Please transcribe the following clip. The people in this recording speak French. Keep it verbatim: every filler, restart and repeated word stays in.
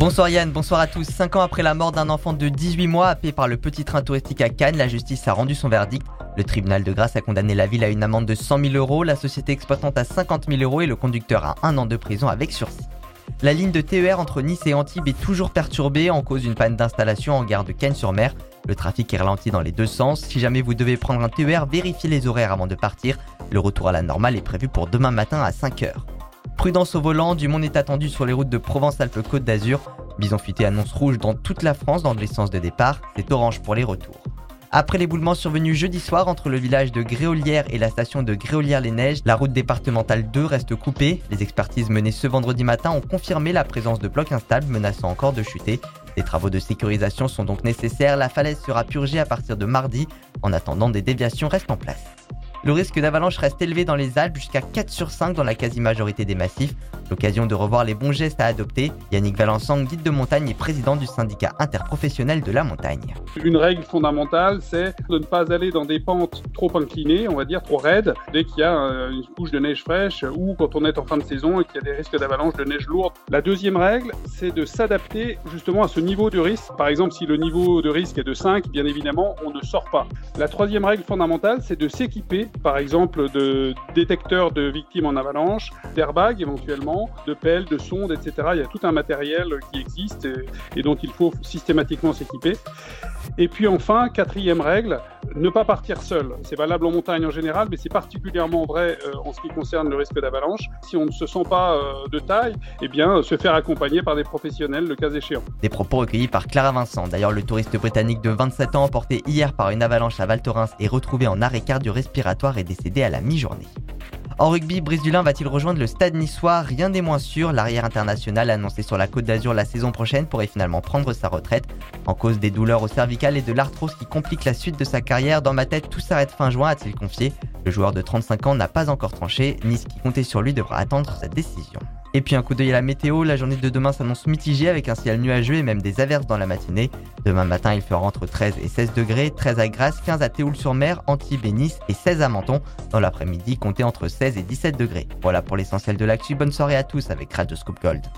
Bonsoir Yann, bonsoir à tous. Cinq ans après la mort d'un enfant de dix-huit mois happé par le petit train touristique à Cannes, la justice a rendu son verdict. Le tribunal de grâce a condamné la ville à une amende de cent mille euros, la société exploitante à cinquante mille euros et le conducteur à un an de prison avec sursis. La ligne de T E R entre Nice et Antibes est toujours perturbée en cause d'une panne d'installation en gare de Cannes-sur-Mer. Le trafic est ralenti dans les deux sens. Si jamais vous devez prendre un T E R, vérifiez les horaires avant de partir. Le retour à la normale est prévu pour demain matin à cinq heures. Prudence au volant, du monde est attendu sur les routes de Provence-Alpes-Côte d'Azur. Bison futé annonce rouge dans toute la France dans les sens de départ, c'est orange pour les retours. Après l'éboulement survenu jeudi soir entre le village de Gréolières et la station de Gréolières-les-Neiges, la route départementale deux reste coupée. Les expertises menées ce vendredi matin ont confirmé la présence de blocs instables menaçant encore de chuter. Des travaux de sécurisation sont donc nécessaires, la falaise sera purgée à partir de mardi. En attendant, des déviations restent en place. Le risque d'avalanche reste élevé dans les Alpes, jusqu'à quatre sur cinq dans la quasi-majorité des massifs. L'occasion de revoir les bons gestes à adopter. Yannick Valençang, guide de montagne et président du syndicat interprofessionnel de la montagne. Une règle fondamentale, c'est de ne pas aller dans des pentes trop inclinées, on va dire trop raides, dès qu'il y a une couche de neige fraîche ou quand on est en fin de saison et qu'il y a des risques d'avalanche de neige lourde. La deuxième règle, c'est de s'adapter justement à ce niveau de risque. Par exemple, si le niveau de risque est de cinq, bien évidemment, on ne sort pas. La troisième règle fondamentale, c'est de s'équiper, par exemple, de détecteurs de victimes en avalanche, d'airbags éventuellement, de pelles, de sondes, et cetera. Il y a tout un matériel qui existe et, et dont il faut systématiquement s'équiper. Et puis enfin, quatrième règle, ne pas partir seul. C'est valable en montagne en général, mais c'est particulièrement vrai euh, en ce qui concerne le risque d'avalanche. Si on ne se sent pas euh, de taille, eh bien, se faire accompagner par des professionnels, le cas échéant. Des propos recueillis par Clara Vincent. D'ailleurs, le touriste britannique de vingt-sept ans emporté hier par une avalanche à Val Thorens et retrouvé en arrêt cardio-respiratoire est décédé à la mi-journée. En rugby, Brice Dulin va-t-il rejoindre le Stade niçois? Rien n'est moins sûr. L'arrière international annoncé sur la Côte d'Azur la saison prochaine pourrait finalement prendre sa retraite. En cause des douleurs au cervical et de l'arthrose qui compliquent la suite de sa carrière, dans ma tête tout s'arrête fin juin, a-t-il confié. Le joueur de trente-cinq ans n'a pas encore tranché. Nice qui comptait sur lui devra attendre sa décision. Et puis un coup d'œil à la météo, la journée de demain s'annonce mitigée avec un ciel nuageux et même des averses dans la matinée. Demain matin, il fera entre treize et seize degrés, treize à Grasse, quinze à Théoul-sur-Mer, Antibes et Nice et seize à Menton. Dans l'après-midi, comptez entre seize et dix-sept degrés. Voilà pour l'essentiel de l'actu, bonne soirée à tous avec Radio Scoop Gold.